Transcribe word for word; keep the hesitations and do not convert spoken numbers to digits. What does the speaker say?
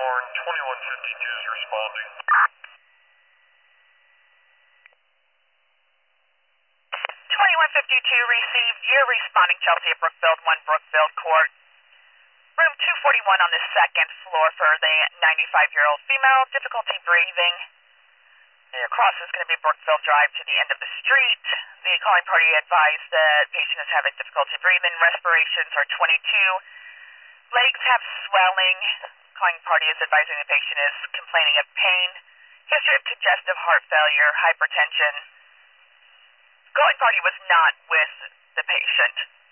Horn, twenty-one fifty-two is responding. twenty-one fifty-two received. You're responding, Chelsea at Brookfield, one Brookfield Court. Room two forty-one on the second floor for the ninety-five-year-old female, difficulty breathing. The cross is going to be Brookfield Drive to the end of the street. The calling party advised that patient is having difficulty breathing. Respirations are twenty-two. Legs have swelling. Calling party is advising the patient is complaining of pain. History of congestive heart failure, hypertension. Calling party was not with the patient.